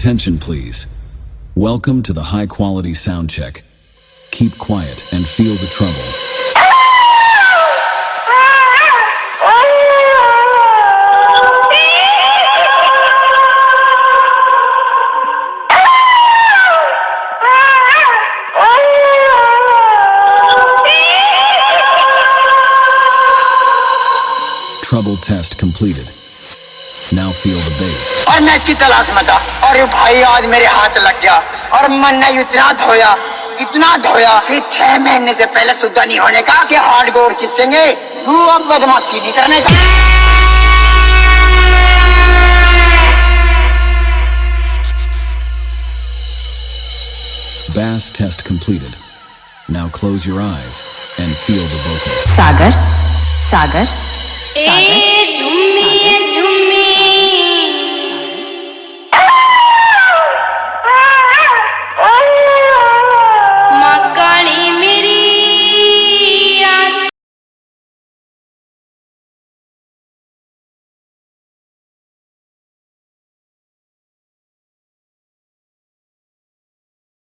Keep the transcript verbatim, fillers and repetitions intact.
Attention please. Welcome to the high quality sound check. Keep quiet and feel the trouble. Trouble test completed. Now feel the bass. और मैं इसकी तलाश में था और ये भाई आज मेरे हाथ लग गया और मन ने इतना धोया इतना धोया कि छह महीने से पहले शुद्ध नहीं होने का कि हार्ड गोर चिस्सेंगे तू अब बदमाशी नहीं करने का. Bass test completed. Now close your eyes and feel the vocal. Sagar, Sagar, Sagar.